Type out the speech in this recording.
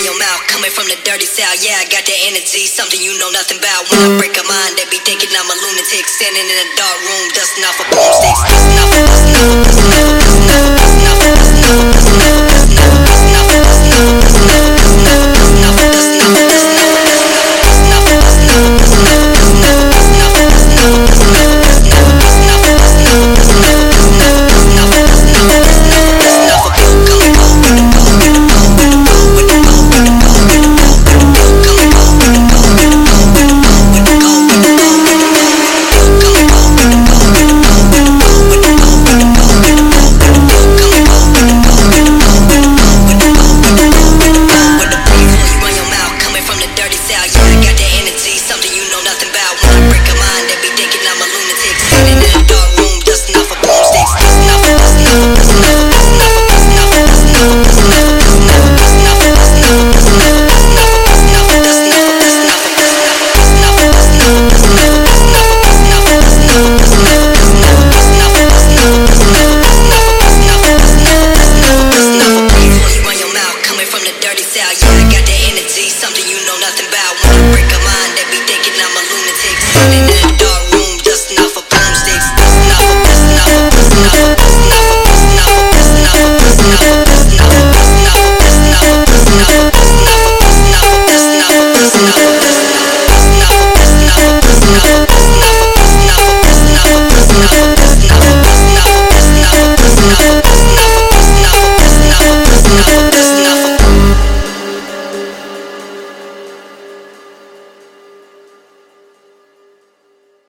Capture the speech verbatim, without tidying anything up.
run your mouth, coming from the dirty south. Yeah, I got that energy, something you know nothing about. When I break a mind, they be thinking I'm a lunatic, standing in a dark room, dusting off a boomsticks, dusting off, dusting off, dusting off, dusting off, dusting off, dusting off, dusting off, dusting off.